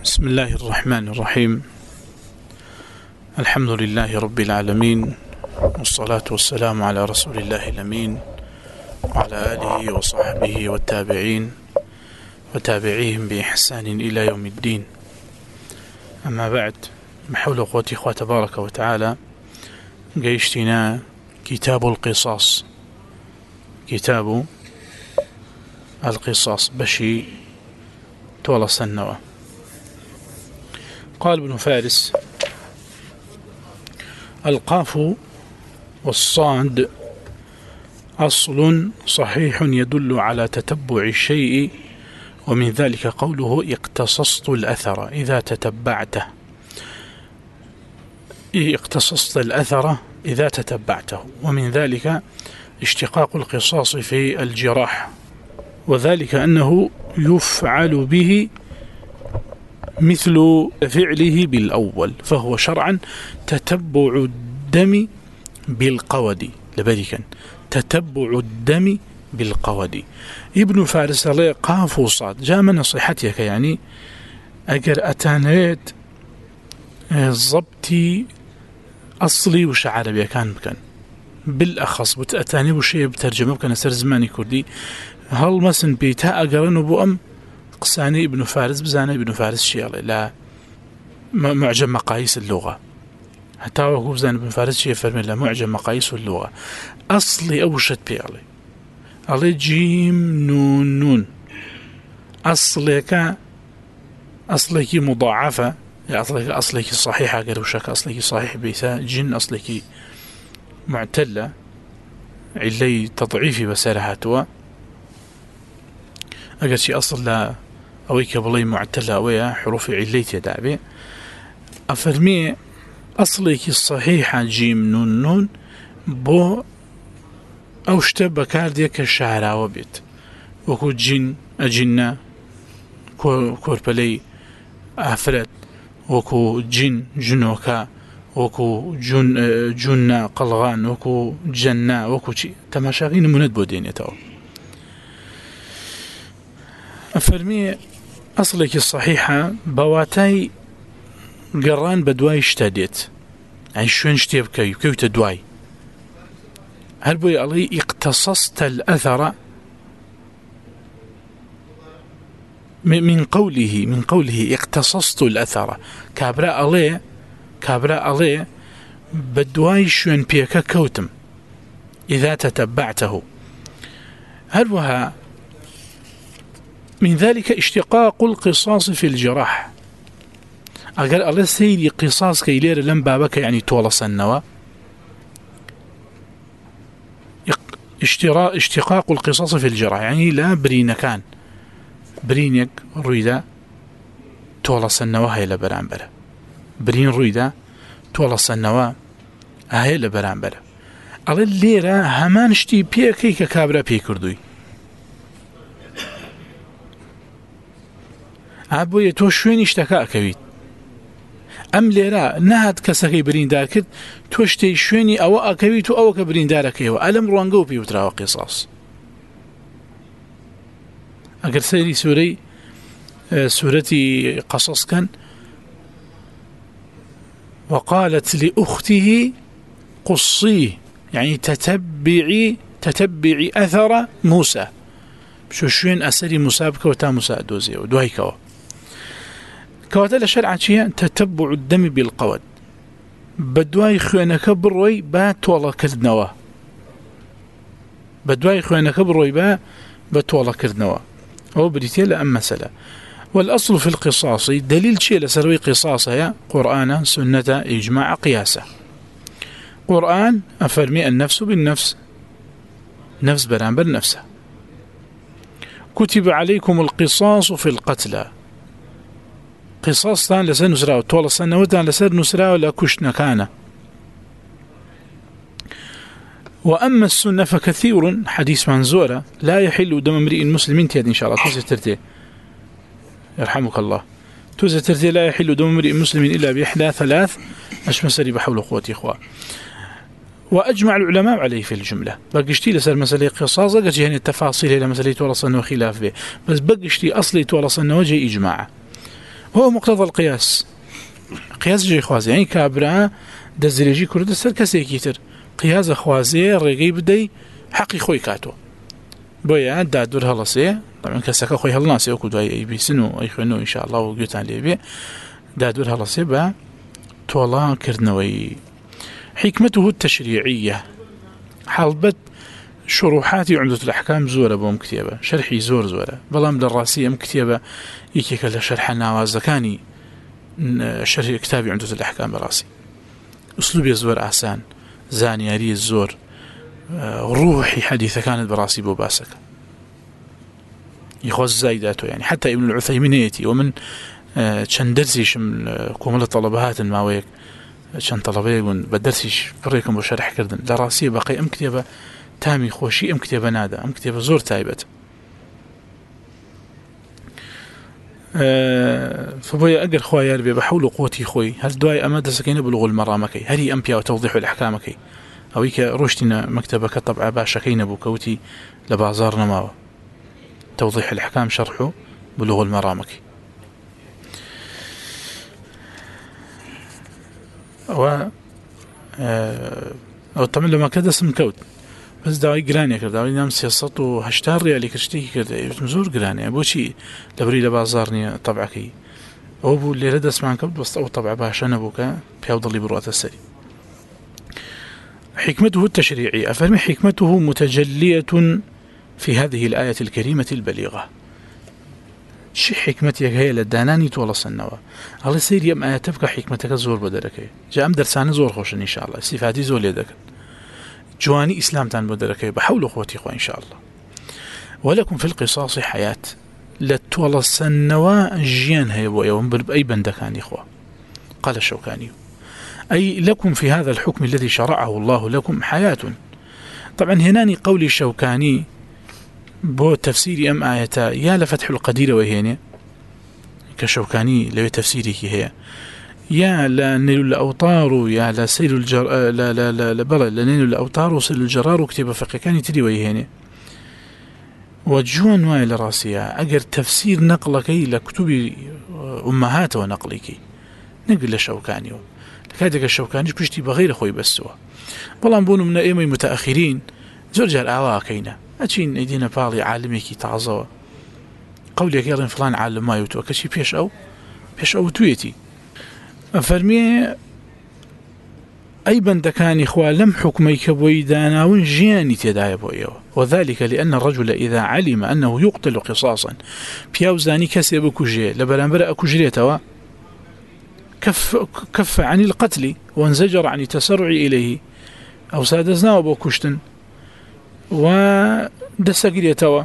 بسم الله الرحمن الرحيم. الحمد لله رب العالمين، والصلاة والسلام على رسول الله الأمين وعلى آله وصحبه والتابعين وتابعيهم بإحسان إلى يوم الدين. أما بعد، بحول قوتي إخوة تبارك وتعالى قيشتنا كتاب القصاص، كتاب القصاص بشي طول السنوة. قال ابن فارس: القاف والصاد أصل صحيح يدل على تتبع الشيء، ومن ذلك قوله اقتصصت الأثر إذا تتبعته. اقتصصت الأثر إذا تتبعته، ومن ذلك اشتقاق القصاص في الجراح، وذلك أنه يفعل به مثل فعله بالأول، فهو شرعا تتبع الدم بالقود. لبذلك تتبع الدم بالقود. ابن فارس الله قاف وصاد جاء من نصيحتك، يعني أجر أتانيت ضبطي أصلي وش عربي كان بالأخص بتأتاني وشيء بترجمة كان سر زماني كردي، هل مثلا بيتها أجرن بؤم قساني ابن فارس بزاني ابن فارس شيء لا معجم مقاييس اللغة، حتى هو بزاني ابن فارس شيء فرمي لا معجم مقاييس اللغة. أصلي أوشت بيالي علي جيم نون نون، أصلك مضاعفة، أصلك صحيحة قروشك، أصلك صحيح بيسا جن، أصلك معتلة علي تضعيفي بسارهاتوا أجر شيء أصل لا أويك بالله معتلة أويا حروف عليت يدعبي أفرمي أصلك الصحيحة جيم نون نون بو أوشتب كارديك الشعراء وبيت وكو جن أجنة كوربلي أفرد، وكو جن جنوكا، وكو جنة قلغان، وكو جنة، وكو شيء تماشاغين مند بودين يتو. أفرمي أصلك الصحيحة بواتاي قران بدواي اشتاديت، يعني شوين اشتيب كيف تدواي. هل بوي علي اقتصصت الأثر من قوله اقتصصت الأثر كابراء عليه بدواي شوين بيكا كوتم إذا تتبعته. هل وها من ذلك اشتقاق القصاص في الجراح. أقول الله سيدي قصاص كيلير لم بابك يعني تولص النوى. اشتقاق القصاص في الجراح يعني لا برينكان برينك رويدا تولص النوى هاي لبرانبرة، برين رويدا تولص النوى هاي لبرانبرة. الله الليرة همان اشتي بيكي كابرا بيكردوي أبوي تو شوين اشتكاء كبيت أم ليرا نهد كسكي بريندار كد توشتي شويني أو أكبيت أو كبريندار كيو ألم روانقو بيوترا وقصاص. أقر سيري سورتي قصص كان وقالت لأخته قصيه، يعني تتبعي أثر موسى، شو شوين أسري موسى بكوتا موسى دوزي ودوهي كوا كواتل شرعا شيئا تتبع الدم بالقود بدواي خوانك بروي با تولا كردنوا، بدواي خوانك بروي با بتولا كردنوا أو بريتيا لأم مسألة. والأصل في القصاص دليل شيء لسروي قصاصها قرآن سنة إجماع قياسة. قرآن أفرمي النفس بالنفس، نفس برانبر نفسه. كتب عليكم القصاص في القتلى، قصاص تان لسر نسراو طول السنة وتان لسر نسراو لكشنا كان. وأما السنة فكثير حديث منزورة لا يحل دم امرئ مسلم تياد إن شاء الله توزي ترتي يرحمك الله، توزي ترتي لا يحل دم امرئ مسلم إلا بإحدى ثلاث أشمسري بحول قوتي إخوة. وأجمع العلماء عليه في الجملة. بقشتي لسر مسألة قصاص قجي هنا التفاصيل إلى مسألة ورصنا وخلاف به، بس بقشتي أصلي ورصنا وجه إجماع. هو مقتضى القياس قياس جي خوازي يعني كابرا دزريجي كرد سر كسيكي تر قياس خوازي رقي بدي حقي خوي كاتو بويا دادور هلسي طبعا كسكا خوي هلناسي وكو دواي اي بيسنو اي خوينو ان شاء الله وقيتان ليبي دادور هلسي با تولا كردنوي حكمته التشريعية حلبت شروحاتي عمدة الأحكام زورة بوم كتابة شرحي زورة بلام دراسية مكتابة يكيك لشرح نوازكاني شرح كتابي عمدة الأحكام براسي أسلوبي زور أحسان زانياري الزور روحي حديثة كانت براسي بوباسك يخوز زايداته يعني حتى ابن العثيمينيتي ومن شندرسيش من كومل الطلبات الماويك شن طلبه يقول بدرسيش بريكم بشرح كردن دراسية باقي أم كتابة تامي خوشي أم كتابة نادا أم كتابة زور تايبت فبويا أقر خوايا ربي بحول قوتي خوي هل دواي أما دسكين بلغ المرامكي هل أمبيا وتوضيح الأحكامكي أو إيك روشتنا مكتبك طبعا باشكين بوكوتي لبازارنا ماوا توضيح الأحكام شرحه بلغ المرامكي أو طبعا لما كده اسم كود بس داوي قرانيا كرد داوي نام سياسات وهشتار ريالي كرشتي كرد مزور قرانيا بوشي لبري لبازارني طبعكي أو بو اللي رد اسمان كود بس أو طبع باشا بوكا بيوضل بروات السري حكمته التشريعية أفرمي حكمته متجلية في هذه الآية الكريمة البليغة شي حكمتك هي لداناني طول السنوة الله يصير يم آية تبقى حكمتك زور بدركي جاء أم درسان زور خوشن إن شاء الله استفادي زور ليدك جواني إسلام تان بدركي بحول أخوتي إخوة إن شاء الله ولكم في القصاص حياة لطول السنوة جيان هي ويوم بأي بندكان إخوة قال الشوكاني أي لكم في هذا الحكم الذي شرعه الله لكم حياة طبعا هناني قولي الشوكاني بو تفسيري أم آياتا يا لفتح القدير وهيني كشوكاني لو تفسيري هي يا لا نيل الأوطار يا لا سيل الجر لا لا لا لا بلا لا نيل الأوطار وسيل الجرار وكتب فقه كان تدي وهيني وجون واي لراسيا أجر تفسير نقلك لكتب أمهات ونقلك نقل الشوكاني لكادك الشوكاني بشتي بغير خوي بس هو والله بونو من أيام متأخرين زرجة الأواكينا أتشين أيدينا بالي عالميكي تعظوا قولي كيرن فلان عالم ما يوتو كشي بيش أو تويتي أفرمي أي بندكان إخوة لم حكميك بويدانا ونجياني تدايا بويو وذلك لأن الرجل إذا علم أنه يقتل قصاصا بيوزاني كسب كجي لبلانبرأ كجريتوا كف عن القتل وانزجر عن التسرع إليه أو سادزنا وبوكشتن ودسقريتوا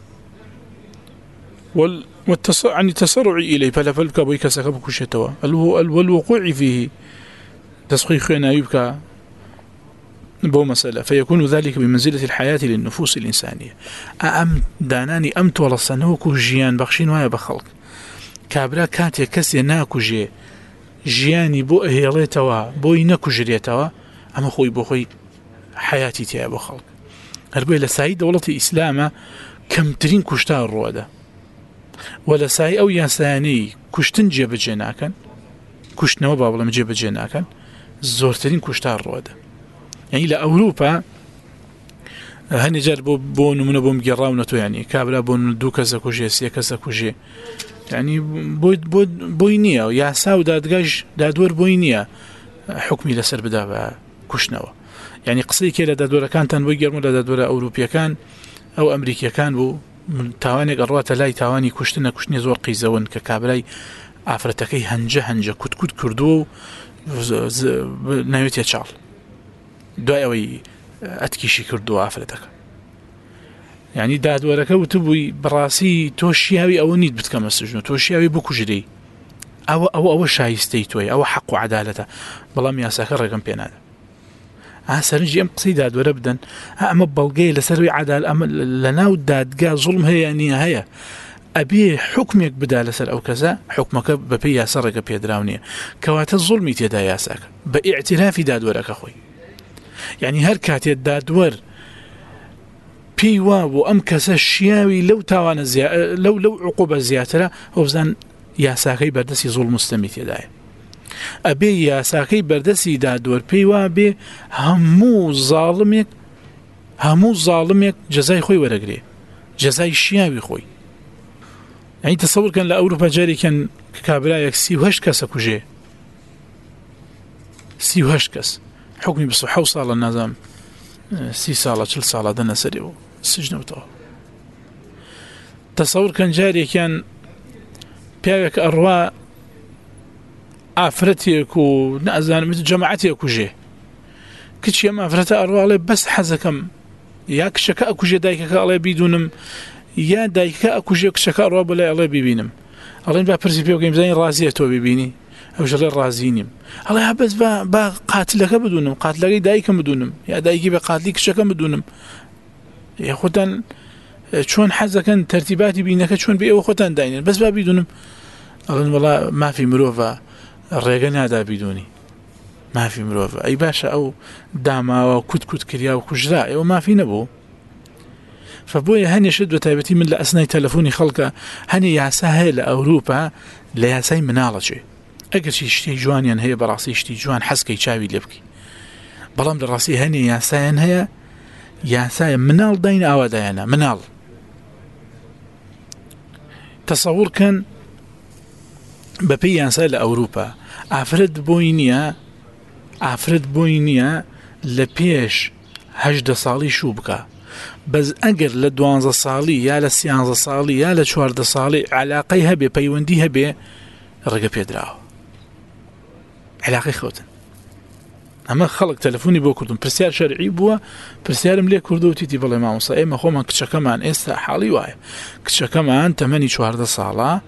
عن التسرع إليه فلا فلك بويك سكب كشتوا والوقوع فيه تسخيخنا يبكى بو مسألة فيكون ذلك بمنزلة الحياة للنفوس الإنسانية أم داناني أمت ولا صنوكو جيان بخشين ويا بخلق كابرا كاتي كسي ناكو جياني بو أهيليتوا بو ينكو جريتوا أما خوي بو خوي حياتي تيا بو خلق هربوي لسايد دولة إسلامة كم ترين كشتار الروادة ولا ساي أو ياساني كشتن جيب جيناكن كشتنوا بابلا مجيب جيناكن زورترين كشتار الروادة يعني إلى أوروبا هني جربوا بون من بوم جراونتو يعني كابلا بون دو كذا كوجي سيا كذا كوجي يعني بوينيا يا ساو دادجاج دادور بوينيا حكمي لسر بدا كشنوا يعني قصدي كلا دادورا كان تنبوي جرمو دادورا أوروبيا كان أو أمريكا كان بو تاواني قروات لاي تاواني كشتنا كشني زور قيزون ككابلاي عفرتكي هنجة كت كردو ناويت يتشال دواوي أتكيشي كردو عفرتك يعني دادورك وتبوي براسي توشياوي أو نيد بتكم السجن توشياوي بكجري أو شايستي توي أو حق عدالته بلام يا ساكر رقم بيناد سرنجي أم قصيدة دادورة بدن أما بلقي لسروي عدال أم لناو دادقا ظلم هي يعني هي أبي حكمك بدا لسر أو كذا حكمك ببي ياسرك بيدراونية كوات الظلم يتدا ياساك باعتراف دادورك أخوي يعني هركات الدادور بيوا وأم كذا الشياوي لو تاوان لو عقوبة زيادة هو بزن یاساکەی بەردەستی زوڵ مستەمی تێدایە ئەبێ یاساکەی بەردەستی دادوەر پێی وا بێ هەموو زاڵمێک جەزای خۆی وەرەگرێ جەزای شیاوی خۆی یعنی تەسەوورکەن لە ئەوروپا جارێکەن کابرایەک 38 کەسە کوژێ 38 کەس حکمی 27 ساڵە نازام 30 ساڵە 40 ساڵە دەنە سەرێ و سجنەوتەوە تەسەوورکەن جارێکیان پیاوێک ئەڕوا ئافرەتێک و نازانم جەماعەتێک کوژێ کچی ئەم ئافرەتە ئەڕواڵێ بەس حەزەکەم یا کچەکە ئەکوژێ دایکەکە ئەڵێ بیدونم یا دایکەکە ئەکوژێ کچەکە ئەڕوا بەلای ئەڵێ ببینم ئەڵێن با پرسی پێ بکەین بزانین ڕازیە تۆ ببینی ئەوش ئەڵێ ڕازی نیم ئەڵێ ها بەس با قاتلەکە بدونم قاتلەکەی دایکم بدونم یا دایکی بە قاتلی کچەکەم بدونم یا خۆتان چۆن حەزەکەن تەرتیباتی بینەکە چۆن بێ ئەوە خۆتان داینێن بەس با بیدونم ئەڵێن وەڵا مافی مرۆڤە ڕێگە نادا بیدونی مافی مرۆڤە ئەی باشە ئەو داماوە کوت کریا و کوژرا ئەوە مافی نەبوو فبۆیە هەنێشت بە تایبەتی من لە ئەسنای تەلەفۆنی خەڵکە هەنێ یاسا هەیە لە ئەوروپا لە یاسای مناڵەچێ ئەگەرچی شتی جوانیان هەیە بەڕاستی شتی جوان حەزکەی چاوی لێ بکەی بەڵام لە ڕاستی هەنێ یاسایان هەیە یاسایە مناڵ داین ئاوادایانە مناڵ تەسەوورکەن بەپێی یاسا لە ئەوروپا ئافرەت بۆی نییە لە پێش 18 ساڵی شوو بکە بەس ئەگەر لە 12 ساڵی یا لە 13 ساڵی یا لە 14 ساڵی علاقەی هەبێ پەیوەندی هەبێ ڕێگە پێدراوە علاقەی خەوتن ئەمە خەڵک تەلەفۆنی بۆ کردم پرسیار شەرعی بووە پرسیارم لێ کردو و تیتی بڵێ مامۆستا ئێمە خۆمان کچەکەمان ئێستا حاڵی وایە کچەکەمان تەمەنی 14 ساڵە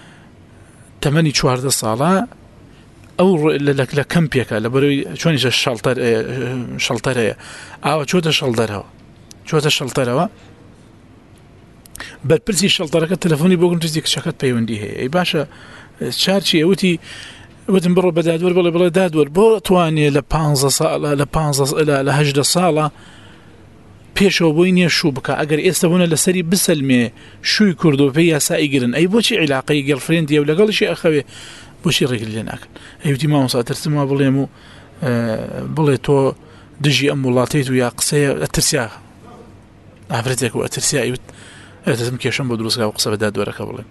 ئەو لە کەمپێکە لە بەرەوەی چۆنیشە شەڵتەر هەیە ئاوە چۆتە شەڵتەرەوە بەرپرسی شەڵتەرەکە تەلەفۆنی بۆ گرنگی کچەکەت پەیوەندی هەیە ئەی باشە چارچی ئەوتی وتم بڕۆ بە دادوەر بڵێ دادوەر بۆ توانێ لە 18 ساڵە پێشەوە بۆی نییە شوو بکە ئەگەر ئێستا بوونە لەسەری بسەلمێ شووی کردو پێی یاسایی گرن ئەی بۆچی عیلاقەی گەڵفرێندیە و لەگەڵیشی ئەخەوێ بۆچی ڕێگر لێ ناکەن ئەیوتی مامۆستا ترسمەوە بڵێم و بڵێ تۆ دژی ئەم وڵاتیت و یا قسەیە ئەترسیا ئافرەتێک و ئەترسیا ئەیوت ئەتەزم کێشم بۆ دروستکە و قسە بە دادوەرەکە بڵێم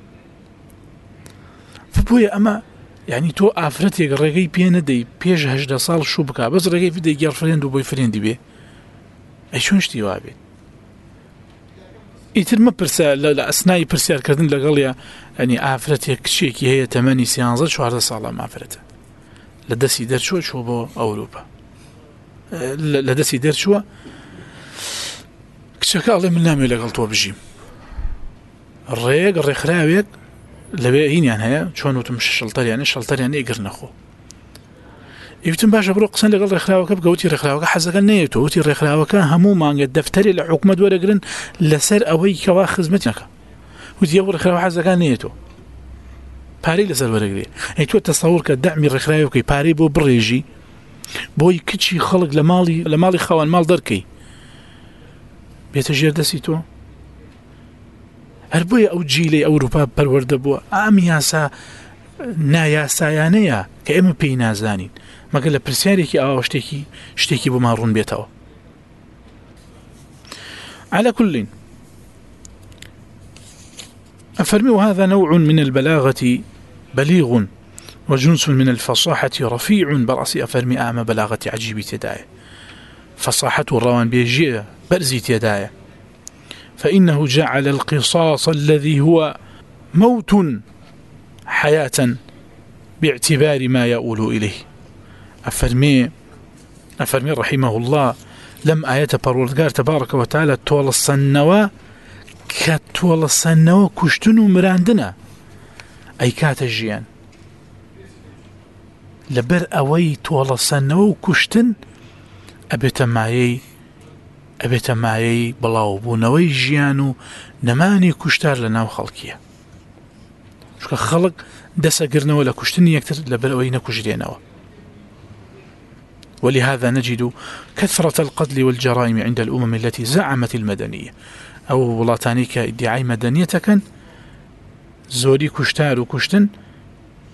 بۆیە ئەمە یعنی تۆ ئافرەتێک ڕێگەی پێ نەدەی پێش 18 ساڵ شوو بکە بەس ڕێگەی بدەی گەڵفرێند و بۆی فریندی بێ ئەی چۆن شتی وا بێت ئیتر مەپرسە لە ئەسنای پرسیارکردن لەگەڵیە ئەنی ئافرەتێک کچێکی هەیە تەمەنی 13-14 ساڵە مافرەتە لە دەستی دەرچووە چوە بۆ ئەوروپا لە دەستی دەرچووە کچەکە ئەڵێ من نامێ لەگەڵ تۆ بژیم ڕێکخراوێک لەوێ هینیان هەیە چۆن وتم شەڵتەریانە ئیگر نەخۆ ئیوتم باشە بڕۆ قسەن لەگەڵ ڕێکخراوەکە بگەوتی ڕێکخراوەکە حەزەکە نەیەوێتەوە وتی ڕێکخراوەکە هەموو مانگە دەفتەری لە حکومەت وەرەگرن لەسەر ئەوەی کەوا خزمەت نەکە وتی ئەو ڕێکخراوە حەزەکە نەیەوێتەوە پارەی لەسەر وەرەگرێ ئەی تۆ تەسەوور کە دەعمی ڕێکخراوەکەی پارەی بۆ بڕێژی بۆی کچی خەڵک لە ماڵی خاوەن ماڵ دەرکەی بێتە ژێر دەستی تۆ هەر بۆیە ئەو جیلەی ئەوروپا پەروەردە بووە ئەم یاسا نایاسایانەیە کە ئێمە پێی نازانین مەگە لە پرسیارێکی ئاوا شتێکی بۆمان ڕوون بێتەوە على كل أفرمي وهذا نوع من البلاغة بليغ وجنس من الفصاحة رفيع برأس أفرمي أعمى بلاغة عجيبة تداية فصاحة الروان بيجيء برزي يداية فإنه جعل القصاص الذي هو موت حياة باعتبار ما يؤول إليه أفرمي رحمه الله لم آيات پروردگار تبارك وتعالى تولى السنوى كشتنو مراندنا أي كات الجيان لبر أوي تولى السنوى كشتن أبيت معي بلاو بونوي جيانو نماني كشتار لناو خلقية شو خلق دسا قرنا ولا كشتني يكتر لبر أوي نكجرينوا ولهذا نجد كثرة القتل والجرائم عند الأمم التي زعمت المدنية أو ولاتانيك ادعاء مدنية كان زوري كشتار وكشتن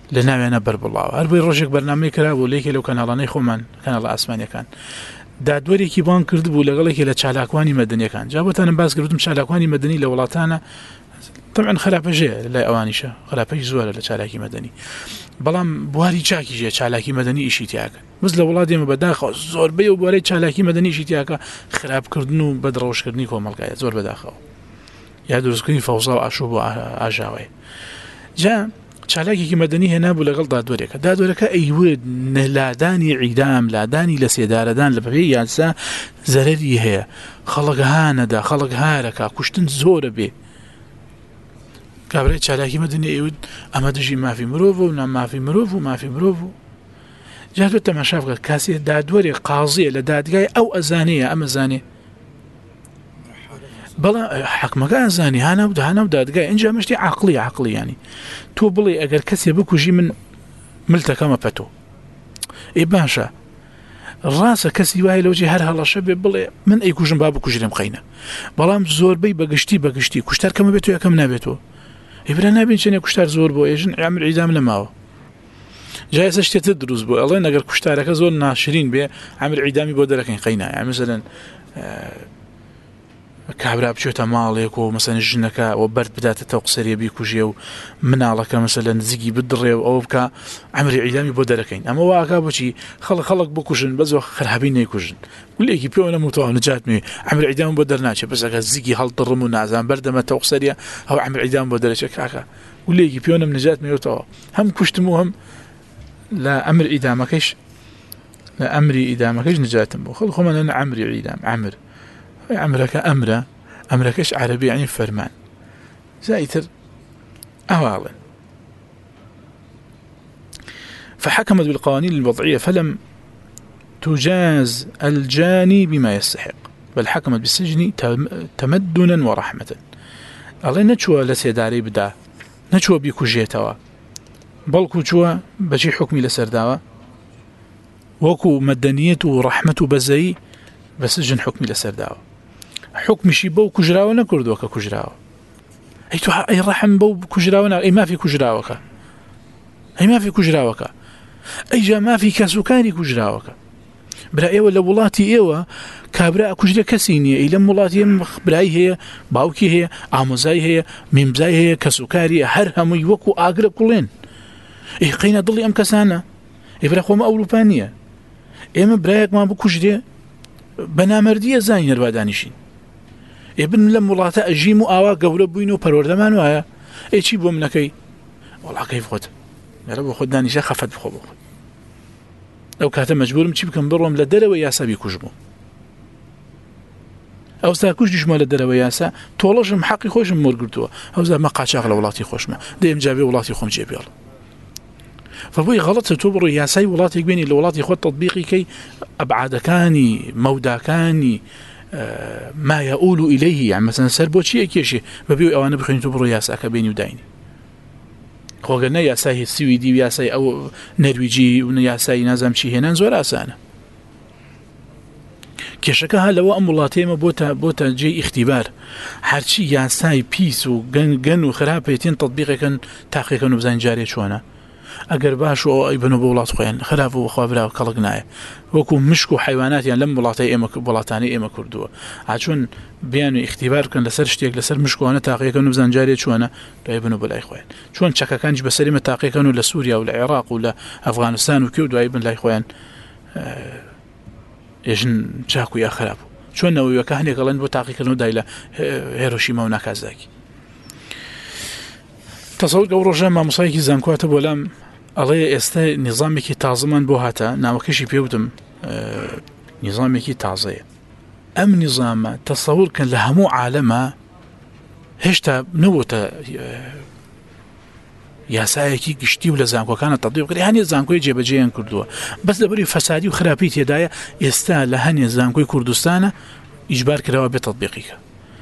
لناوێنە بەر بڵاوە هەر بۆی ڕۆژێک بەرنامەی کرابوو لێکێ لەو کەناڵانەی خۆمان کەناڵە ئاسمانیەکان دادوەرێکی بان کردبوو لەگەڵێکی لە چالاکوانی مەدەنیەکان جا بۆتانم باس کردم چالاکوانی مەدەنی لە وڵاتانە طبعا خراپەژەیە لای ئەوانیشە خراپەی زۆرە لە چالاکی مەدەنی بەڵام بواری چاکیژێ چالاکی مەدەنی ئیشی تیاکە بس لە وڵات ئێمە بەداخەوە زۆربەی و بوارەی چالاکی مەدەنی ئیشی تیاکە خراپکردن و بەدڕەوشکردنی کۆمەڵگایە زۆر بەداخەوە یا دروستکردنی فەوزا و ئاشوب و ئاژاوەیە جا چالاکێکی مەدەنی هێنابوو لەگەڵ دادوەرەکە ئەیوت لادانی عیدام لادانی لە سێدارەدان لە بەپێی یاسا زەرەری هەیە خەڵک هانەدا خەڵک هارەکە کوشتن زۆرە بێ کابرای چالاکی مەدەنی ئەیوت ئەمە دژی مافی مرۆڤ و نامافی مرۆڤ و مافی مرۆڤ و جا تۆ تەماشا بکە کاسێ دادوەرێ قازیە لە دادگای ئەو ئەزانەیە ئەمە زانێ بەڵام حکمەکە ئەزانی هانە و دادگای اینجا مشتی عقلی ینی تۆ بڵێ ئەگەر کەسێ بکوژی من ملتەکەمە پەتۆ ئێ باشە ڕاستە کەسی وایە لەوجێ هەر هەڵەشە بێ بڵێ من ئەیکوژم با بکوژرم خەینە بەڵام زۆربەی بەگشتی کوشتار کەمە بێت و یەکەم نابێتەوە ئێبرا نابین چێنێ کوشتار زۆر بۆ ئێژن عامر عیدام لەماوە جا ئێستا شتێتر دروست بوو ئەڵێن ئەگەر کوشتارەکە زۆر ناشرین بێ عامر عیدامی بۆ دەرەکەین خەینە یعنی مەسەلەن کابرا بچێتە ماڵێک و مەسەلەن ژنەکە و بەرد بداتە تەو قسەریە بیکوژێ و مناڵەکە مەسەلەن نزیکی بدڕێ و ئەوە بکە عامری عیدامی بۆ دەرەکەین ئەمە واکە بۆچی خەڵک بکوژن بەزۆ خراپی نەیکوژن گولێکی پێوە نەموتەوە نەجات مێ عامری عیدام بۆ دەرناچێت بەس ئەگەر زیگی هەڵدڕم و نازان بەردەمە تەو قسەریە ئەو عامری عیدام بۆ دەرەچێت کاکە گولێکی پێوە نەم نەجات مێتەوە هەم کوشتم و هەم لە ئەمر ئیدامەکەیش لە ئەمری ئیدامەکەیش نەجاتم بوو خەڵ خۆمان لەنە عامری عیدام عامرەکە ئەمرەکەش عربي يعني فرمان زائتر أوالا فحكمت بالقوانين الوضعية فلم تجاز الجاني بما يستحق بل حكمت بالسجن تمدنا ورحمة الله نشوى لسيداري بدا نشوى بيكوجيتوا بلكو شوى بشي حكمي لسرداوا وكو مدنية ورحمة بزي بسجن حكمي لسرداوا حكمشي بو كجراوة نكردوك كجراوة أي رحم بو كجراوة أي ما في كجراوك أي ما في كجراوك أي جا ما في كسكاني كجراوك برا إيوة لولاتي إيوة كابراء كجرا كسينية إي لم ولاتي براي هي باوكي هي عموزاي هي ميمزاي هي كسكاري هرهم يوكو آقرب كلين إيه قينا ضلي أم كسانا إيه برا خوما أوروبانية إيه ما برايك ما بكجرا بنامردية زاين روادانيشين ابن لم وڵاتە ئەژیم و ئاوا گەورە بووین و پەروەردەمان وایە چی بۆ منەکەی وەڵا کەیف خۆت لەرە بۆ خۆت دانیشە خەفەت بخۆ بۆ خۆت ئەو کاتە مەجبورم چی بکەم بڕۆم لە دەرەوە یاسا بیکوژبوو ئەوستا کوژیشمە لە دەرەوە یاسا تۆڵەشم حەقی خۆشم وەرگرتووە ئەوزا مە قاچاق لە وڵاتی خۆشمە دەیەم جابێ وڵاتی خۆم جێبێڵ فبووی غەڵەتە تۆ بڕۆ یاسای وڵاتێک بێنی لە وڵاتی خۆت تەطبیقی کەی ئەبعادەکانی مەوداکانی ما يقول إليه يعني مثلا سر بوشي أكيشي ببيو أوانا بخيني تبرو ياسا كبيني ودايني خوغنا ياساي السويدي وياساي أو نرويجي وياساي نازم شي هنا زور أسانا كيشكا هلو أمولاتي ما بوتا جي اختبار هرشي ياساي بيس وغن وخرابيتين تطبيقي كان تحقيقا وبزان جاري شوانا ئەگەر باش و ئەیبن و بە وڵات خۆیان خراپ و بەخوابراوە کەڵک نایە وەکو مشک و حیواناتیان لەم وڵاتانی ئێمە کردووە ئاچون بیان و اختیبار بکەن لەسەر شتێک لەسەر مشکوانە تاقیەکەن و بزان جارێ چوانە دوای بن و بەلای خۆیان چۆن چەکەکانیش بەسەریمە تاقیەکەن و لە سووریا و لە عێراق و لە ئەفغانستان و کێ و دوای بن لای خۆیان ئێژن چاک و یا خراپ چۆن نەوەیەکە هەنێک گەڵێن بۆ تاقیکردن و دای لە هێرۆشیما و ناکازاکی تەسەوور ئەو ڕۆژە مامۆسایەکی زانکۆواتە بۆ لام ئەڵێ ئێستا نظامێکی تازەمان بۆ هاتە ناوەکەشی پێوتم نظامێکی تازەیە ئەم نظامە تەسەوورکەن لە هەموو عالەمە هێشتا نەبووتە یاسایەکی گشتی و لە زانکۆکانە تەطبیق کرێ هەنێ زانکۆی جێبەجێیان کردووە بەس لەبەری فەسادی و خراپی تێدایە ئێستا لە هەنێ زانکۆی کوردستانە ئیجبار کراوە بێت تەطبیقیکە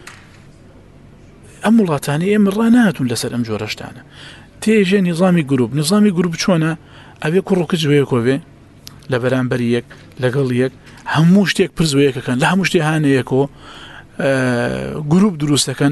ئەم وڵاتانی ئێمە ڕاناتون لەسەر ئەم جۆرەشتانە تێژێ نظامی گروپ چۆنە ئەوێ کوڕکە جوەیەکۆ بێ لە بەرامبەری یەک لەگەڵ یەک هەموو شتێک پرزوەیەکەکەن لە هەموو شتێ هانەیەکۆ گروپ دروستەکەن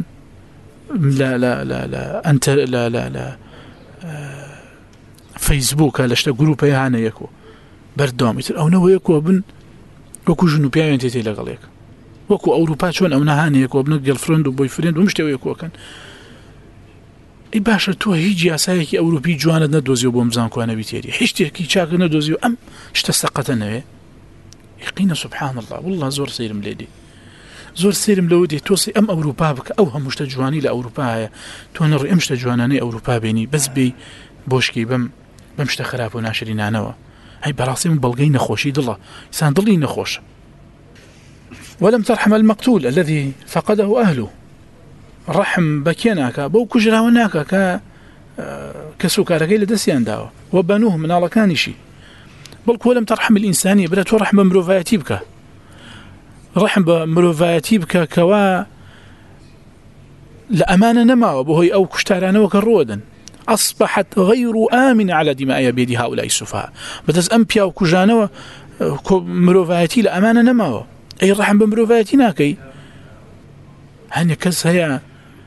فيسبوك لشتا جروب هانا يكو بردوم يتر أو نو يكو بن وكو جنوبيا ينتهي لغليك وكو أوروبا شون أو نهاني يكو بن جيرل فريند وبوي فريند ومشتوي يكو كان ای باشە تۆ هیچ یاسایەکی ئەوروپی جوانت نەدۆزیەوە بۆ مزانکو نەبی تێری هیچ شتێکی چاکە نەدۆزیەوە ئەم شتە سەقەتە نەوێ یقینە سبحان الله والله زۆر سەیرم لێ دێ زۆر سەیرم لەوە دێ تۆ ئەم ئەوروپا بکە ئەو هەموو شتە جوانی لە ئەوروپا هەیە تۆ نەڕێ ئەم شتە جوانانەی ئەوروپا بینی بەس بێ بۆشکی بەم شتە خراپ و ناشرینانەوە هەی بەڕاستی من بەڵگەی نەخۆشی دڵە ئینسان دڵی نەخۆشە ولم ترحم المقتول الذي فقده أهله رحم بكيناك بو كجراوناك كسوكاركي لدسيان داو وبنوه من الله كان شي بل ولم ترحم الإنسانية بلا ترحم بمروفايتي بك رحم بمروفايتي بك كوا لأمانة نما وبهي أو كشتارانا وكرودا أصبحت غير آمنة على دماء بيد هؤلاء السفهاء بدس أمبيا وكجانا مروفايتي لأمانة نما أي رحم بمروفايتي ناكي هني كز هي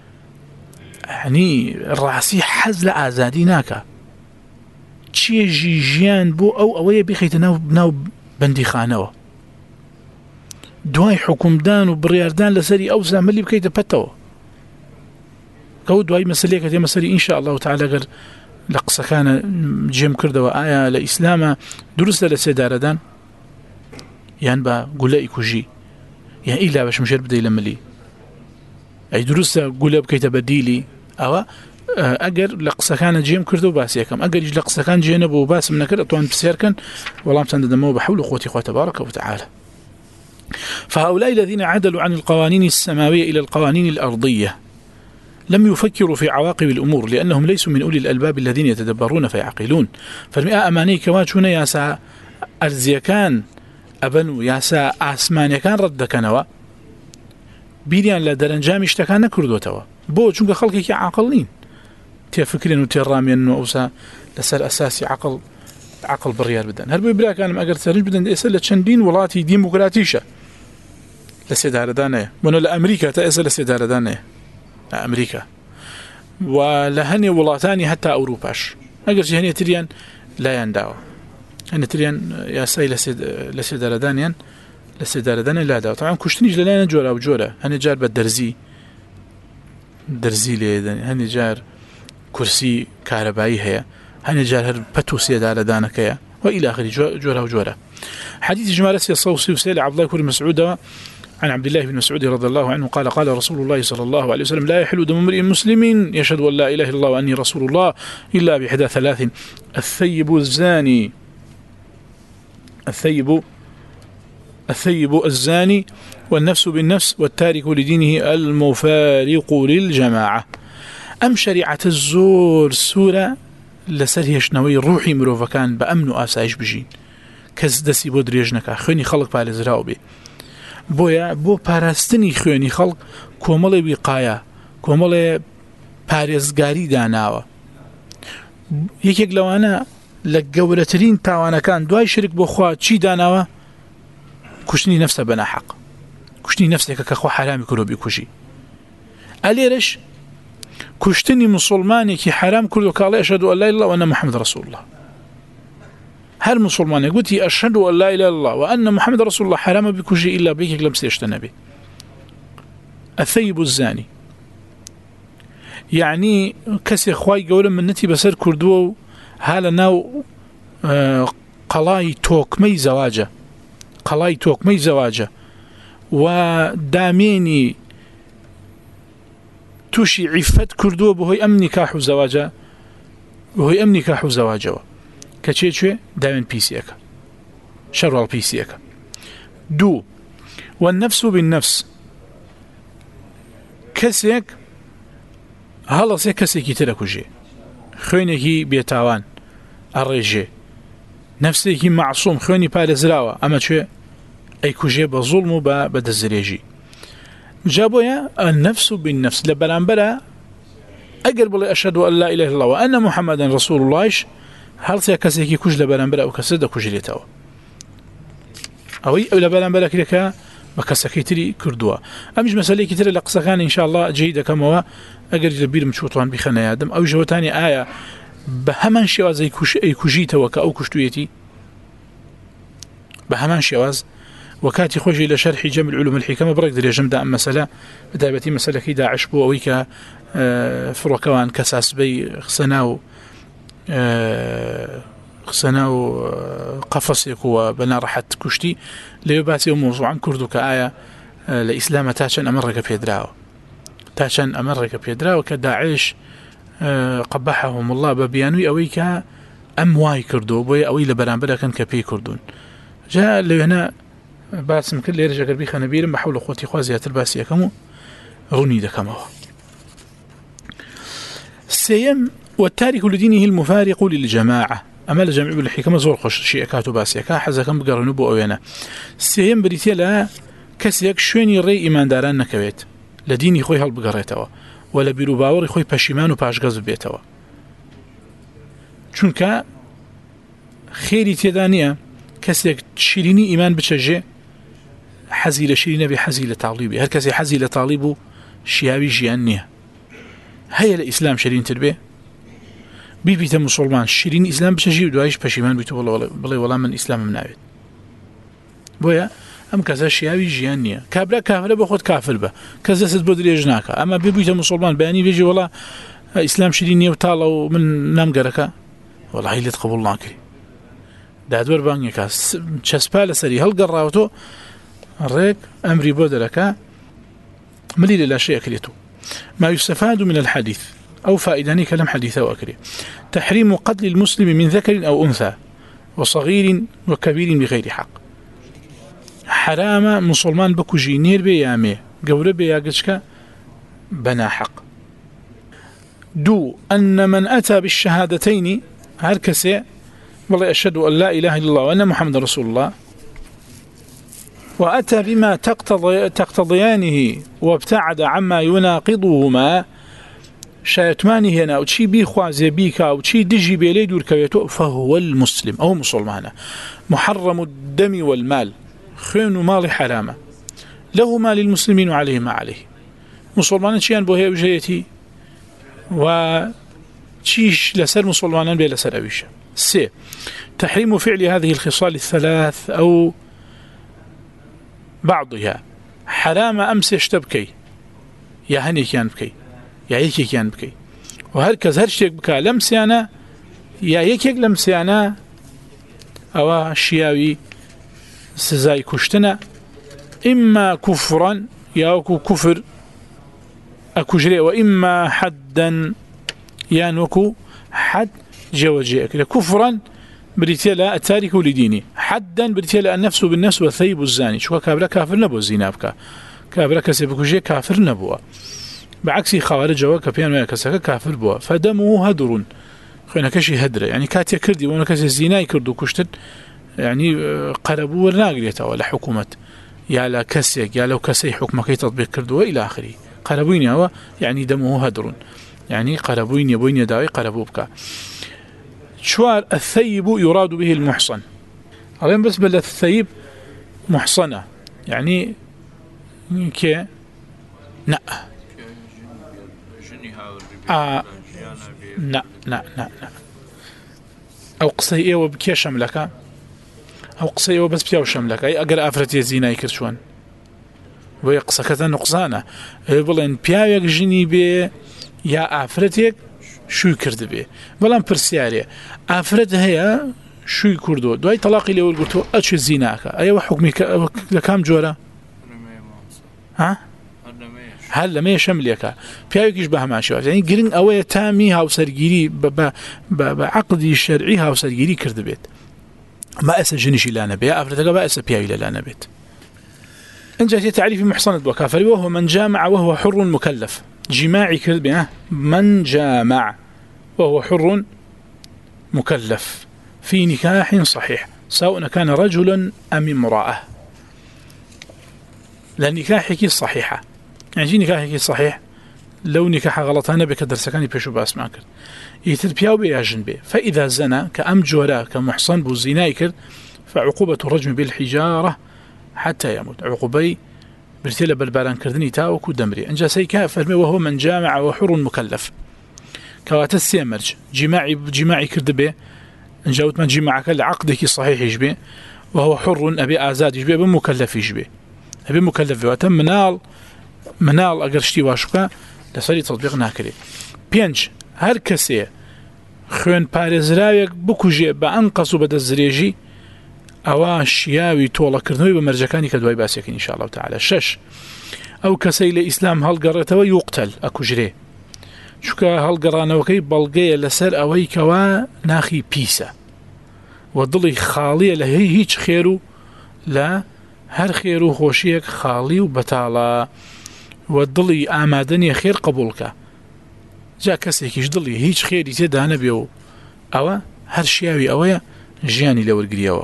يعني الراسي حزل آزادي ناكا تشيجي جيان بو أوية بخيت ناو بندي خانوا دواي حكم دان وبرياردان لسري أوزا ملي بكيت بتو كو دواي مسلية كتير مسلي إن شاء الله تعالى غير لقصة كان جيم كردوا آية لإسلام درس لسيداردان يعني بقول لك جي يعني إلا باش مشير بدي لملي أي دروس قولب كي تبديلي أو أجر لقسكان جيم كردو باسيكم أجر يج لقسكان جينبو باس من كذا طبعا بسيركن والله متندم دمو بحول أخوتي أخوة تبارك وتعالى فهؤلاء الذين عدلوا عن القوانين السماوية إلى القوانين الأرضية لم يفكروا في عواقب الأمور لأنهم ليسوا من أولي الألباب الذين يتدبرون فيعقلون فالمئة أماني كواتشون ياسا أرزيكان أبنو ياسا آسماني كان رد كنوا بيريان لا درنجام اشتكى نكردوتوا بو چونك خلقك عاقل نين تفكرين وترامين اوسا لسر اساسي عقل بريار بدن هربي بلا كان اگر سرنج بدن اسل چندين ولاتي ديمقراطيشه لسيداردانه من الامريكا تاسل لسيداردانه امريكا ولهني ولاتاني حتى اوروباش اگر جهنيه تريان لا ينداو ان تريان يا سي لسيداردانيان لسيداردان لا دا طبعا كشتنيج لنا جورا وجورا هني جار بالدرزي درزي لي هني جار كرسي كهربائي هي هني جار هر بتوسي داردانك يا والى اخره جورا وجورا حديث جمالسي الصوصي وسيل عبد الله بن مسعود عن عبد الله بن مسعود رضي الله عنه قال قال رسول الله صلى الله عليه وسلم لا يحل دم امرئ مسلم يشهد ان لا اله الا الله واني رسول الله الا بإحدى ثلاث الثيب الزاني الثيب الزاني والنفس بالنفس والتارك لدينه المفارق للجماعة أم شريعة الزور سورة لسرهش نوي روحي مروفكان بأمن آسايش بجين كز دسي بود ريجنكا خويني خلق بالزراو بي بويا بو پاراستني خويني خلق كومل وقايا كومل پارێزگاری داناوە یەکێک لەوانە لە گەورەترین تاوانەکان دوای شرک بۆ خوا چی داناوە کوشتنی نفسە بەناحەق کوشتنی نفسێکە کە خوا حرامی کردو بیکوژی ئەلێرەش کوشتنی مسلمانێکی حرام کردو کاڵێ ئەشهەدو ئەن لا ئیلاها ئیلەلله وأن محمد رسول الله هەر مسلمانێک گوتی ئەشهەدو ئەن لا ئیلاها ئیلەلله وأن محمد رسول الله حرامە بیکوژی ئیلا بەیەکێک لەم سێ شتە نەبێ الثيب الزاني يعني كسي خواي قولا من نتي بسر كردو هالا ناو قلاي توكمي زواجه قلاي توكمي زواجه وداميني توشي عفت كردو بهي أم نكاح زواجه وهي أم نكاح زواجه كتشي دامين بيسيك شر البيسيك دو والنفس بالنفس كسيك هلا سي كسيكي تركوجي خوينكي بيتاوان الرجي نفسكي معصوم خويني بالزراوه اما شو اي كوجي بظلم بدزريجي جابويا النفس بالنفس لبلانبلا اقرب لي اشهد ان لا اله الا الله وان محمدا رسول الله هل سي كسيكي كوج لبلانبلا او كسد كوجليتاو او لبلانبلا كليكا بكسكيتري كردوا امج مساله كتير لقصه كان ان شاء الله جيده كما اجر جبير مشوطان بخنا ادم او جوتاني ايه بهمان شواز أي كجيت وكأو كشتويتي بهمان شواز وكاتي خوجي إلى شرح جمع العلوم الحكمة برقدر يجمع دائما مسألة بدايبتي مسألة كي داعش بو أويك فروكوان كساس بي خسناو قفصيك وبنا راحت كشتي ليباتي موضوعا كردو كآية لإسلام تاشن أمرك بيدراو كداعش قبحهم الله ببيانوي أويك أمواي كردو بوي أوي لبرانبرا كان كبي كردون جاء اللي هنا باسم كل يرجع قلبي خنبير بحول أخوتي خوازيات الباسية كمو غني دكمو السيم والتارك لدينه المفارق للجماعة أما لجمع بالحكمة زور خوش شيء كاتو باسية كاحزا كم بقرنو بو أوينا السيم بريتيا لا كسيك شويني ري إيمان داران نكويت لديني خوي هالبقريتوا ولا بيرو باوري خوي باشيمان وباش غزو بيتوا چونك خيري تيدانية كسيك شيريني إيمان بتشجع حزيلة شيرين بحزيلة طالبي هل كسي حزيلة طالبه شيابي جيانية هيا الإسلام شيرين تربيه بيبيت مسلمان شيرين إسلام بتشجع ودوايش بشيمان بيتو والله من إسلام مناويت بويا أم كذا شيابي جيانية كابلا كافر بخود كافر به كذا ستبدري جناك أما بيبيت مسلمان بياني بيجي والله إسلام شيرينية وطالة ومن نام قركا والله هي اللي تقبل الله كري دادور بانيكا تشسبال سري هل قراوتو الريك أمري بودركا مليل لا شيء أكليتو ما يستفاد من الحديث أو فائداني كلام حديث أو أكلي تحريم قتل المسلم من ذكر أو أنثى وصغير وكبير بغير حق حرام مسلمان بكو جينير بيامي قول بياقشك بنا حق دو أن من أتى بالشهادتين هركسي والله أشهد أن لا إله إلا الله وأن محمد رسول الله وأتى بما تقتضيانه وابتعد عما يناقضهما شايتمانه هنا أو شي بيخوازي بيكا أو شي دجي بيلي دور كويتو فهو المسلم أو مسلمان محرم الدم والمال خين مال حرامة له ما للمسلمين وعليه ما عليه مسلمان شيئا بوهي وجيتي وشيش لسر مسلمان بي لسر أبيش سي تحريم فعل هذه الخصال الثلاث أو بعضها حرام أمس يشتبكي يا هني كان بكي يا هيك كان بكي وهركز هرشتك بكا لمسيانا يا هيك لمسيانا أو شياوي سزاي كشتنا إما كفرا يا كفر أكجري وإما حدا يانوكو حد جوجيك كفرا بريتيلا التارك لديني حدا بريتيلا النفس بالنفس والثيب الزاني شو كابرا كافر نبو الزينابكا كابرا كسبكوجي كافر نبوا بعكس خوارج وكبيان ويكسك كافر بوا فدمه هدر خينا كشي هدر يعني كاتيا كردي وانا كسي الزيناي كردو كشتن يعني قربوا ورناقليتا ولا حكومة يا لا كسيك يا لو كسي حكمك تطبيق كردو إلى آخره قربوين هو يعني دمه هدر يعني قربوين يبوين يداوي قربوا بك شوار الثيب يراد به المحصن عليهم بس بل الثيب محصنة يعني كي لا لا أو قصي وبكي شملك أو قصي وبس بياو شملك أي أقر أفرتي زيناي كرشوان ويقصى كذا نقصانة بلين بياو جني بي يا أفرتيك شو كرد بي بلان برسياري أفرت هي شو كردو دواي طلاقي اللي قلتو أتش زيناك أيوة حكمي لكام جورا ها هل ما يشملك بياوكيش بها ماشي يعني قرن أوي تامي هاو سرجيري بعقد شرعي هاو سرجيري كرد بيت ما أسا جنش إلا نبي أفرتك ما أسا بياوي إلا نبيت إن جاءت تعريف محصنة وكافر وهو من جامع وهو حر مكلف جماعي كرد بيه من جامع وهو حر مكلف في نكاح صحيح سواء كان رجلا أم امرأة لأن نكاحك صحيحة يعني نكاحك صحيح لو نكاح غلط أنا بكدر سكاني بيشو باس ماكر يتربياو بياجن بي فإذا زنا كأم جورا كمحصن بوزيناي كرد فعقوبة الرجم بالحجارة حتى يموت عقوبي برتيلا بالباران كردني تاوكو دمري انجا سيكا فرمي وهو من جامع وحر مكلف كواتە سێمەرج جیماعی کرد بێ انجاوت من جیماعەکە لە عەقدێکی صحیحیش بێ وهو حر ئەبێ ئازادیش بێ بە مکەلەفیش بێ ئەبێ مکەلەف واتە مناڵ ئەگەر شتی واش بکە لەسەری تەطبیق ناکرێت. 5 هەر کەسێ خوێن پارێزراوێک بکوژێ بە ئەنقەس و بەدەست درێژی ئەوە شیاوی تۆڵەکردنەوەی بە مەرجەکانی کە دوای باسیەکەین ئینشاء الله تعالی. 6 ئەو کەسەی لە ئیسلام هەڵگەڕێتەوە یوقتل ئەکوژرێ چونکە هەڵگەڕانەوەکەی بەڵگەیە لەسەر ئەوەی کەوا ناخی پیسە و دڵی خاڵیە لە هیچ خێر و لە هەر خێر و خۆشیەک خاڵی و بەتاڵە و دڵی ئامادەنیە خێر قبولکە. جا کەسێکیش دڵی هیچ خێری تێدا نەبێ و ئەوە هەر شیاوی ئەوەیە ژیانی لە وەرگریەوە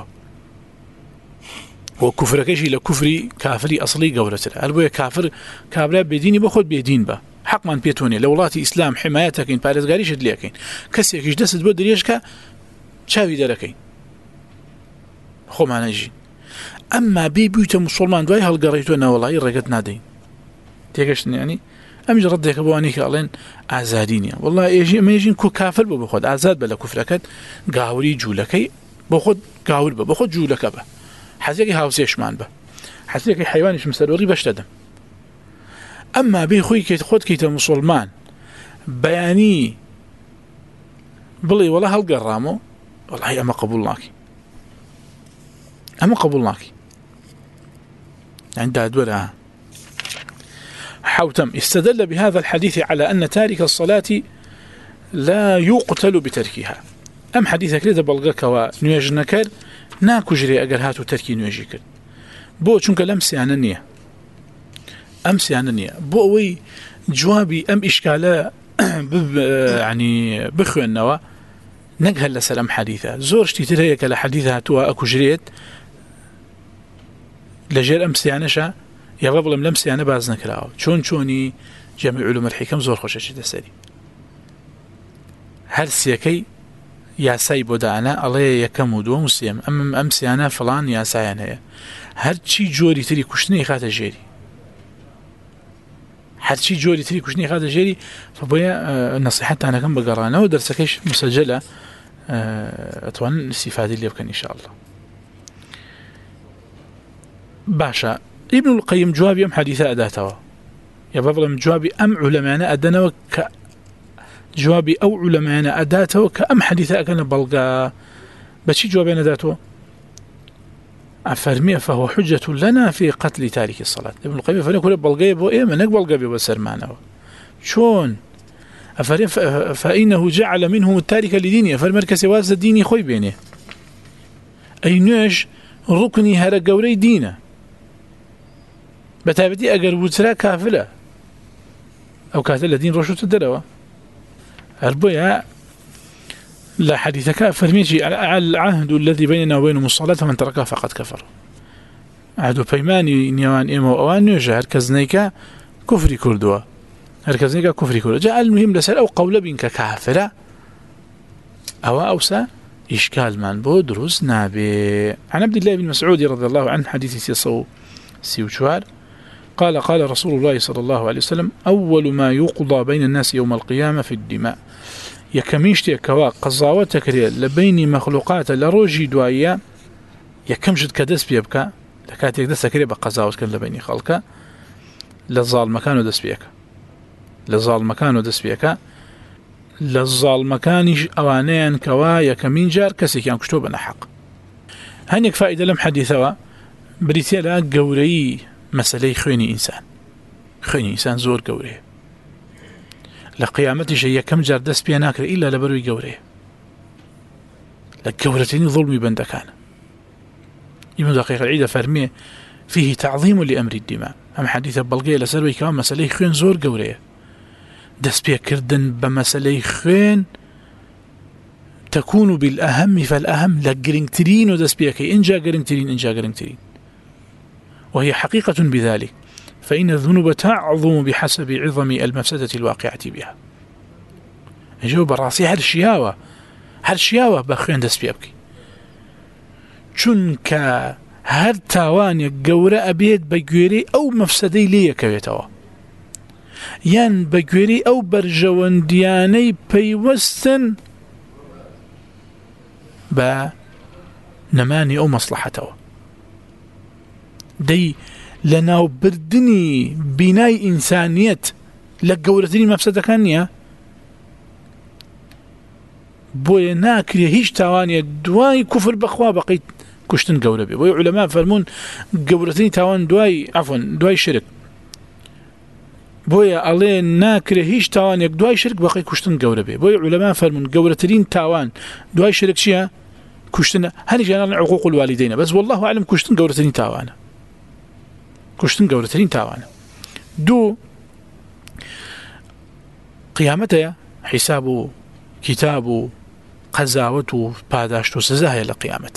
و کوفرەکەشی لە کوفری کافری ئەسڵی گەورەترە. هەر بۆیە کافر کابرا بێدینی بە خۆت بێدین بە حەقمان پێتوانێ لە وڵاتی ئیسلام حمایەتەکەین پارێزگاریشت لێکەین کەسێکیش دەست بۆ درێژکە چاوی دەرەکەین خۆمانەژین. ئەمما بێ بوویتە موسڵمان دوای هەڵگەڕێیتۆ ناوەڵایی ڕێگەت نادەین تێگەشتن ینی ئەمیش ڕەدێکە بۆوانی کە ئەڵێن ئازادی نییە وەڵڵا ئێژین کو کافر بە خۆت ئازاد بە لە کوفرەکەت گاوری جوولەکەی بۆ خۆت گاور بە خۆت جوولەکە بە حەزێکی هاوسێشمان بە حەزێکی حیوانیشم سەرۆڕی بەش دەدەم. ئەمما بێ خۆی خۆت کەیتە موسڵمان بەیانی بڵێ وەڵا هەڵگەڕامەوە وەڵڵای ئەمە قبول ناکی يعني دادورا. حوتم استدل بهذا الحديث على أن تارك الصلاة لا يقتل بتركها. أم حديث كده بلغك ونواج نكر ناكو جري أجر هاتو تركي نواجي كر بو چونك لمسي عن النية أمسي عن النية بو وي جوابي أم إشكالا يعني بخو النوا نقهل لسلام حديثة زور شتيتر هيك لحديثة هاتوها أكو جريت لجير أمسي عنشا يا رب لمسي أنا باز نكراو چوني جامع علوم الحكم زور خوشش دسري هر سيكي يا ساي بودانا الله يكم ودو مسلم أمسي أنا فلان يا ساي أنا هر چی جوری تری كشني خاطر جيري هر چی جوری تری كشني خاطر جيري فبويا النصيحة أنا كم بقرانا ودرسكش مسجلة أتوان الاستفادة اللي بكن إن شاء الله. باشا ابن القيم جوابي أم حديثة أداتوا يا بابلم جوابي أم علمانا أدنا جوابي أو علمانا أداتوا كأم حديثة أكن بلغا بشي جوابي أداتوا أفرمي فهو حجة لنا في قتل تارك الصلاة. ابن القيم فنقول بلغي بو إيه منك بلغي بسر معنا شون أفرمي فإنه جعل منه التارك لدينه فالمركز واز الديني خوي بينه أي نوش ركني هرا قوري دينه بتابتي أجر بوترا كافلة أو كاتل الدين رشوة الدروة أربعة لا حديثك فرميجي على العهد الذي بيننا وبينهم الصلاة فمن تركها فقد كفر. عهد بيماني نيوان إيمو أوان نيوجه هركزنيك كفري كردوا هركزنيك كفري كردوا جاء المهم لسأل أو قول بينك كافرة أو أوسى إشكال من بود دروس نابي. عن عبد الله بن مسعود رضي الله عنه حديث سيوشوار قال رسول الله صلى الله عليه وسلم أول ما يقضى بين الناس يوم القيامة في الدماء يكميشتي كوا قضاوتك لبين مخلوقات لروجي دوايا يكمشت كدس بيبكى لكاتيك دس كري بقضاوت كان لبين خلقه للظال مكانه دس بيك للظال مكانش اوانيان كوا يكمين جار كسيك يعني كشتو بنا حق. هنيك فائدة لم حديثوا بريتيلا قوري مسألة خويني إنسان زور قوري لقيامتي شيء كم جار دس بيناكر إلا لبروي قوري لقورتين ظلمي بندكان. ابن دقيق العيد فرميه فيه تعظيم لأمر الدماء. أم حديث بلغي لسروي كمان مسألة خوين زور قوري دس بيكردن بمسألة خوين تكون بالأهم فالأهم لقرنترين ودس بيكي إنجا قرنترين وهي حقيقة بذلك فإن الذنوب تعظم بحسب عظم المفسدة الواقعة بها. يجب براسي هر شياوة بخوين دس بيبكي چونك هر تاوان يقورة أبيت بيقوري أو مفسدي ليه كويتوا یان بەگوێرەی ئەو بەرژەوەندیانەی پەیوەستن بە نەمانی ئەو مەسلحەتەوە دەی لە ناوبردنی بینای ئینسانیەت لە گەورەترین مەفسەدەکان نییە بۆیە ناکرێ هیچ تاوانیە دوای کوفر بەخوا بەقیت کوشتن گەورە بێ بۆی عولەما فەرمون گەورەترین تاوان دوای شرک بۆیە ئەڵێ ناکرێ هیچ تاوانێک دوای شرک بەقی کوشتن گەورە بێ بۆی عولەما فەرمون گەورەترین تاوان دوای شرک چییە کوشتن هەنی جانان عقوق الوالدینە بەس والله اعلم کوشتن گەورەترین تاوانە کوشتن گەورەترین تاوانە دوو قیامەتەیە حیساب و کتاب و قەزاوەت و پاداشت و سزا هەیە لە قیامەت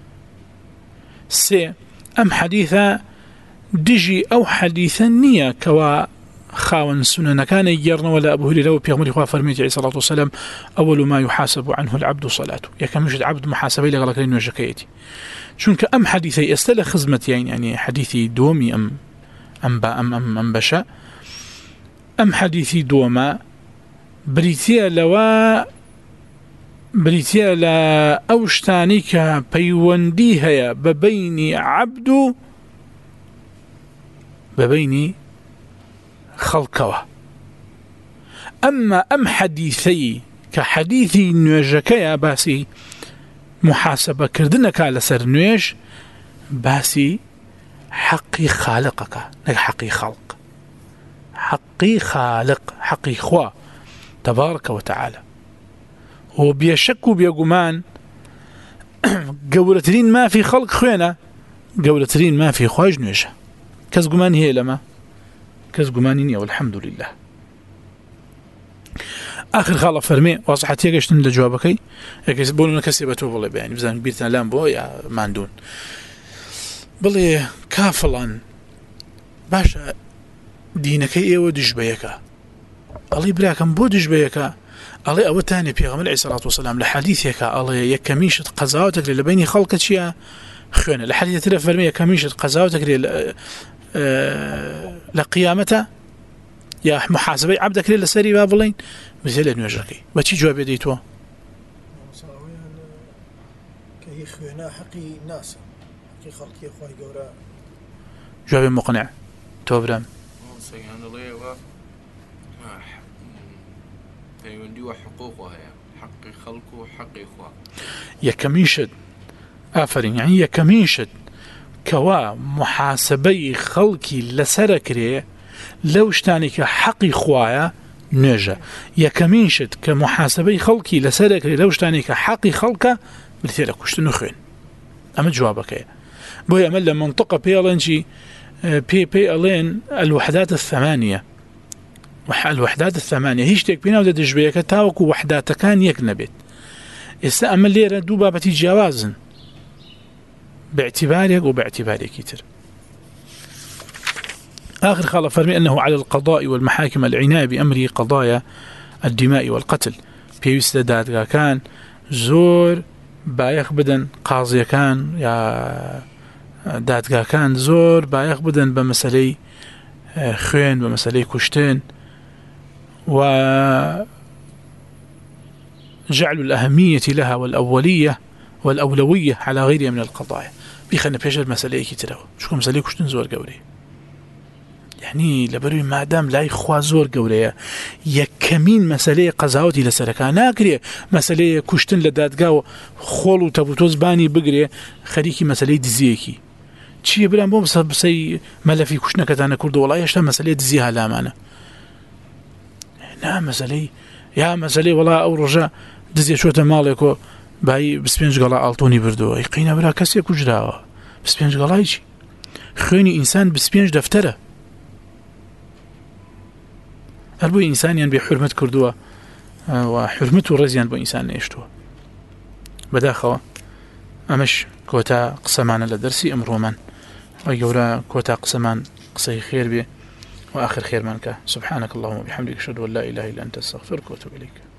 سێ ئەم حەدیثە دژی ئەو حەدیثە نییە کەوا خاوەن سنەنەکانی گێڕنەوە لە ئەبو هورەیرە و پێغەمبەری خوا فەرمێتی عەلەیهی سەڵاتو وسەلام ئەوەل ما يحاسب عنه العبد صلاته یەکەمیش عەبد محاسبەی لەگەڵەکەی نوێژەکەیەتی چونکە ئەم حەدیثەی ئێستا لە خزمەتیان یعنی حەدیثی دووەمی ئەم بەشە ئەم حەدیثی دووەمە بریتیە لە ئەو شتانی کە پەیوەندی هەیە بەبەینی عەبد و بەبەینی خەڵکەوە ئەمما ئەم حەدیثەی کە حەدیثی نوێژەکەیە باسی محاسبەکردنەکە لەسەر نوێژ باسی حەقی خالقەکە نەک حەقی خەڵق حەقی خالق حەقی خوا تبارك وتعالى و بێشەک و بێگومان گەورەترین مافی خەڵق خوێنە گەورەترین مافی خوش نوێژە کەس گومانی هەیە لەمە کەس گومانی نییە والحەمد لله آخر خاڵە فەرمێ واسەحەتیە گەشتن لە جوابەکەی بۆ کەسێ بە تۆ بڵێ بەیانی بزانین بیرتان لام بۆ یا ماندوون بڵێ کافڵان باشە دینەکەی ئێوە دژبەیەکە ئەڵێ براکەم بۆ دژبەیەکە ئەڵێ ئەوە تانێ پێغەمبەر عەلەیهی سەڵاتو وسەلام لە حەدیثێکە ئەڵێ یەکەمیشت قەزاوەتێک لە بینی خەڵکە چییە خوێنە لە حەدیثێترە فەرمێ یەکەمیشت قەزاوەتێک لە قیامەتە یا محاسبەی عەبد دەکرێت لەسەری با بڵین بزێ لە نوێژەکەی بەچی جوابێ دەی تۆ کە خوێنە حەقی ناسە حەقی خەڵکی خۆی گەورە جوابێ مقنع تۆ برام پەیوەندی و حقوق هەیە حەقی خەڵک و حەقی خوا یەکەمیشت ئافرین یعنی یەکەمیشت کەوا محاسبەی خەڵکی لەسەرە کرێ لەو شتانی کە حەقی خوایە نوێژە یەکەمیشت کە محاسبەی خەڵکی لەسەرە کرێ لەو شتانی کە حەقی خەڵکە بریتێ لە کوشتن و خوێن ئەمە جوابەکەیە بۆی ئەمە لە منطقە پێڵەنجی پێ ئەڵێن الوحدات الثمانية الوحدات الثمانية هیچ شتێک پێ ناودە دژبەیەکە تاوەکو وحداتەکان یەک نەبێت ئێستا ئەمە لێرە دوو بابەتی جیاوازن باعتبارێک و باعتبارێکی تر آخر خاڵە فەرمی أنه على القضاء والمحاكم العناية بأمر قضايا الدماء والقتل پێویستە دادگاکان زۆر بایەخ بدەن قازیەکان یا دادگاکان زۆر بایەخ بدەن بە مەسەلەی خوێن بە مەسەلەی کوشتن وجعل الأهمية لها والأولوية على غيرها من القضايا بيخلنا بيش المسألة كي تراو شكو مسألة كشتن زور قوري يعني لبروي مادام لا يخوا زور قوري يكمين مسألة قزاوتي لسركا ناكري مسألة كشتن لدادقاو خولو تبوتوز باني بقري خريكي مسألة دزيكي چیە برام بۆ بسەی مەلەفی کوشتنەکەتانە کورد وڵای هێشتا مەسەلەی دزی هەلامانە نا مەسەلەی یا مەسەلەی وڵا ئەو ڕۆژە دزیە چۆتە ماڵێکۆ بای 25 گەڵا ئاڵتۆنی بردووە قینە برا کەسێک کوژراوە 25 گەڵای چی خوێنی ئینسان 25 دەفتەرە هەر بۆی ئینسانیان بێ حورمەت کردووە و حورمەت و ڕێزیان بۆ ئینسان نێشتووە بەداخەوە ئەمەش کۆتا قسەمانە لە دەرسی ئەمڕۆمان وای گەورە کۆتا قسەمان قسەی خێر بێ وآخر خير منك سبحانك اللهم وبحمدك أشهد أن لا إله إلا أنت أستغفرك وأتوب إليك